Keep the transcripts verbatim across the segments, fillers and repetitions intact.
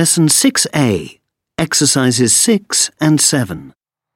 Lesson six A, Exercises six and seven.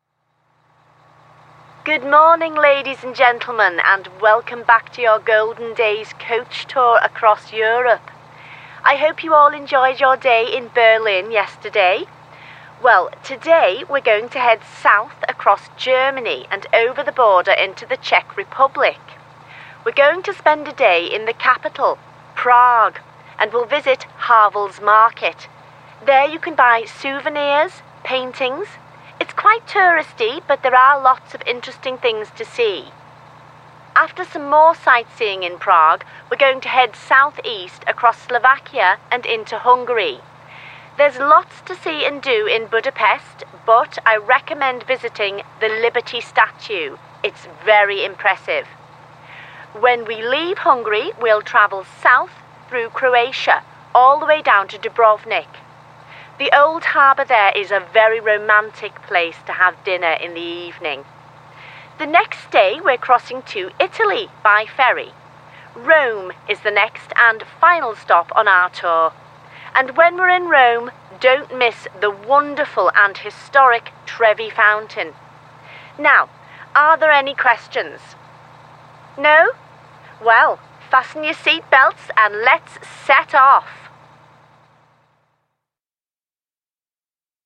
Good morning, ladies and gentlemen, and welcome back to your Golden Days coach tour across Europe. I hope you all enjoyed your day in Berlin yesterday. Well, today we're going to head south across Germany and over the border into the Czech Republic. We're going to spend a day in the capital, Prague, and we'll visit Havel's Market. There you can buy souvenirs, paintings. It's quite touristy, but there are lots of interesting things to see. After some more sightseeing in Prague, we're going to head southeast across Slovakia and into Hungary. There's lots to see and do in Budapest, but I recommend visiting the Liberty Statue. It's very impressive. When we leave Hungary, we'll travel south through Croatia, all the way down to Dubrovnik. The old harbour there is a very romantic place to have dinner in the evening. The next day we're crossing to Italy by ferry. Rome is the next and final stop on our tour. And when we're in Rome, don't miss the wonderful and historic Trevi Fountain. Now, are there any questions? No? Well, fasten your seat belts and let's set off.